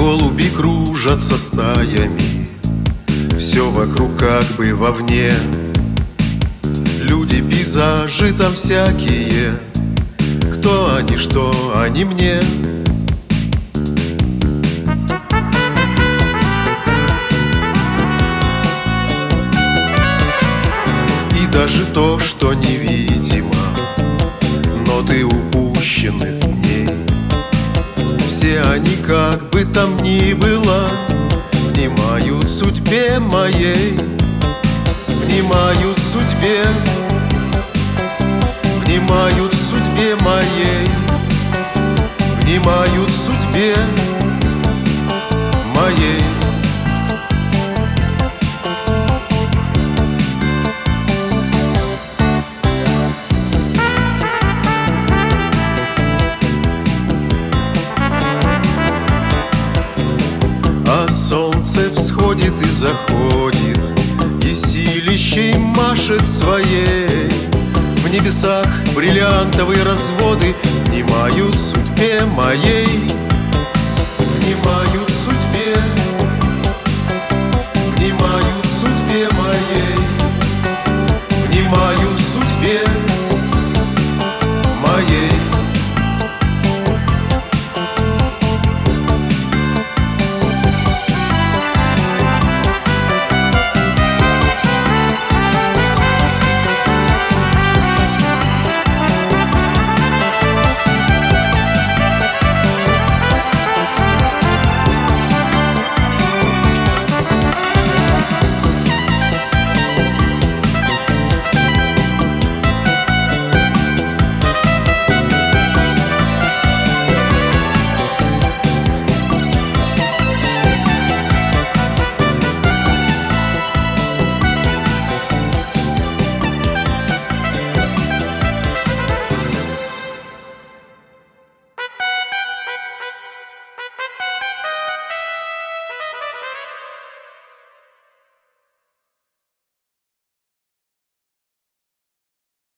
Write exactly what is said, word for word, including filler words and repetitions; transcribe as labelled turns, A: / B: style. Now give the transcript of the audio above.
A: Голуби кружатся стаями, все вокруг как бы вовне. Люди, пейзажи там всякие, кто они, что они мне. И даже то, что невидимо, ноты упущенных дней. Все они, как бы там ни было, внимают судьбе моей, внимают судьбе, внимают судьбе моей, внимают судьбе моей. А солнце всходит и заходит, и силищей машет своей. В небесах бриллиантовые разводы внимают судьбе моей, внимают